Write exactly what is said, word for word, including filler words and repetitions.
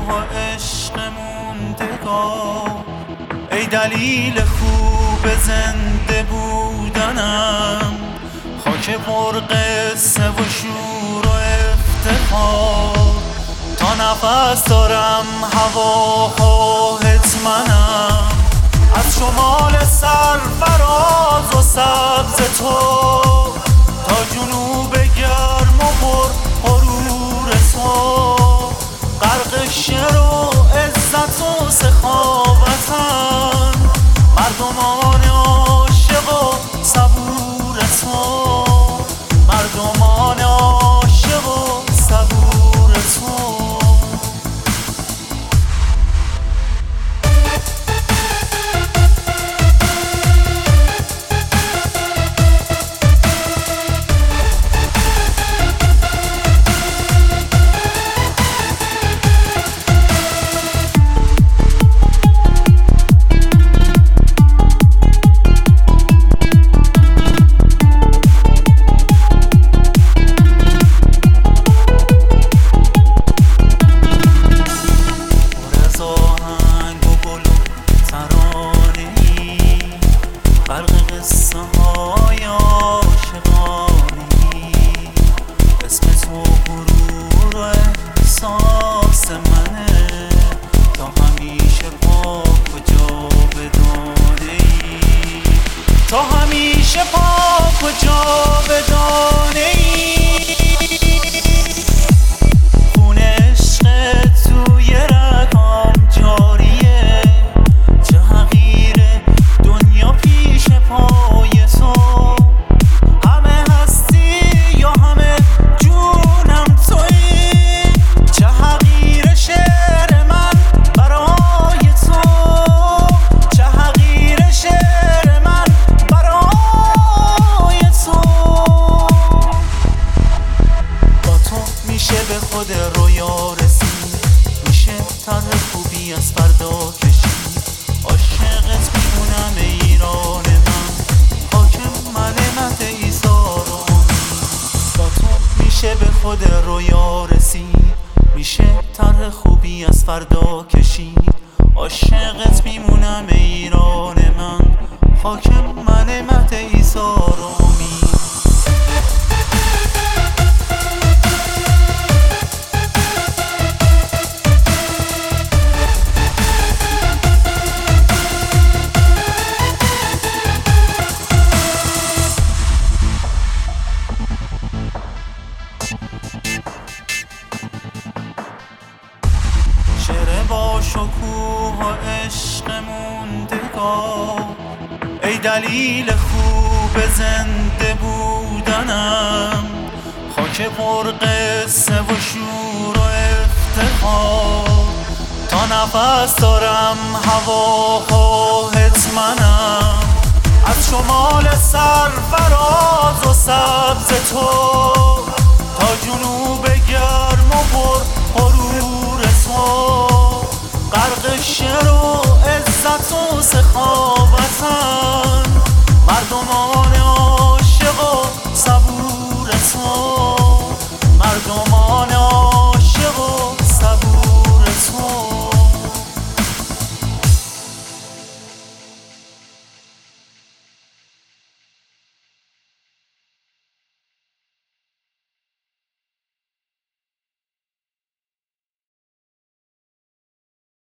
و عشق موندگار، ای دلیل خوب زنده بودنم، خاک پر قصه و شور و افتخار. تا نفس دارم هوا خواهت منم، از شمال سرفراز و سبز تو تا جنوب گرم و پر غرور تو. غرق شعر و عزت و سخاوتم، مردمان عاشق و صبور تو، مردمان عاشق و صبور تو. غرق قصه های عاشقانی، اسم تو غرور و احساس منه، تا همیشه پاک و جاودانه‌ای، تا همیشه پاک و جاودانه‌ای. خون عشق توی رگام جاریه، چه حقیره دنیا پیش پای تو. همه هستی یا همه جونم تویی، چه حقیر شعر من برای تو، چه حقیر شعر من برای تو. با تو میشه به خود رویا رسید، میشه طرح خوبی از فردا کشید. عاشقت میمونم ایران من، حاکم ملمت ایثار و امید. با تو میشه به خود رویا رسید، میشه طرح خوبی از فردا کشید. عاشقت میمونم ایران من، حاکم ملمت ایثار و امید. شعر با شکوه و عشق موندگار، ای دلیل خوب زنده بودنم، خاک پر قصه و شور و افتخار. تا نفس دارم هوا خواهت منم، از شمال سرفراز و سبز تو تا جنوب گرم و پر غرور تو. غرق شعر و عزت و سخاوتم،